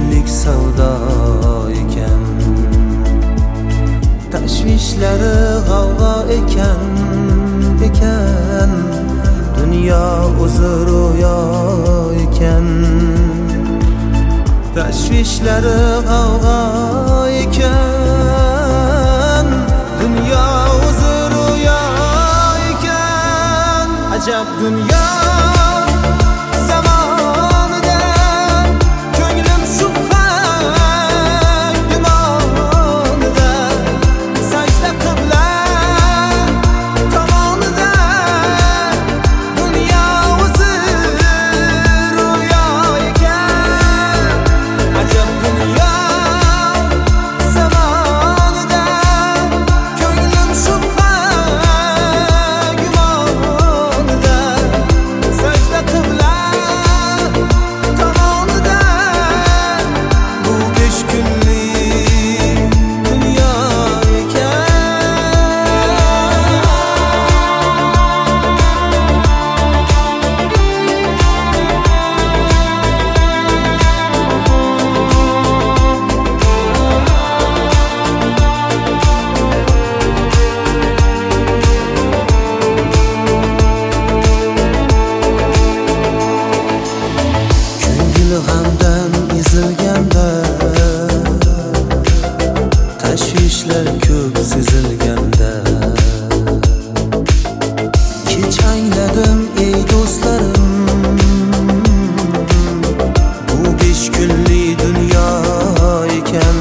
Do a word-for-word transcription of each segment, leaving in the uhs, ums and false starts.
kunlik savdo ekan, tashvishlari g'avg'o ekan ekan, dunyo o'zi ro'yo ekan, tashvishlari g'avg'o ekan, dunyo o'zi ro'yo ekan. Ajab dunyo g'amdan ezilganda, tashvishlar ko'p sezilganda, kech angladim ey do'stlarim, bu besh kunlik dunyo ekan.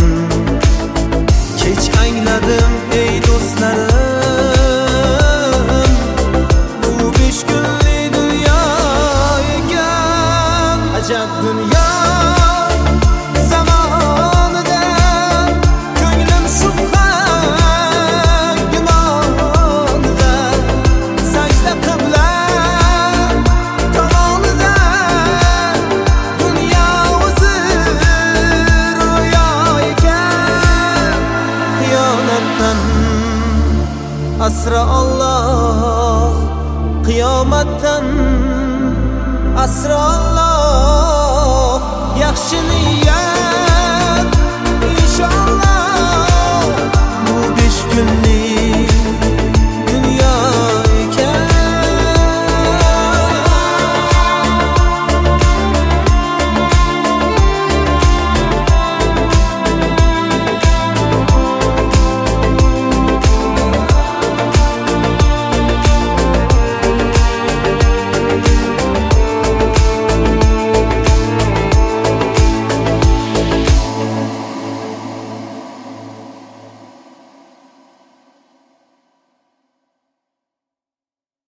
Kech angladim ey do'stlarim, bu besh kunlik dunyo ekan. Ajab dunyo zamonida ko'nglim shubha gumonida, sajda qibla tomonida, dunyo o'zi ro'yo ekan. Xiyonatdan asra Alloh, qiyomatdan asra Alloh, yaxshi niyat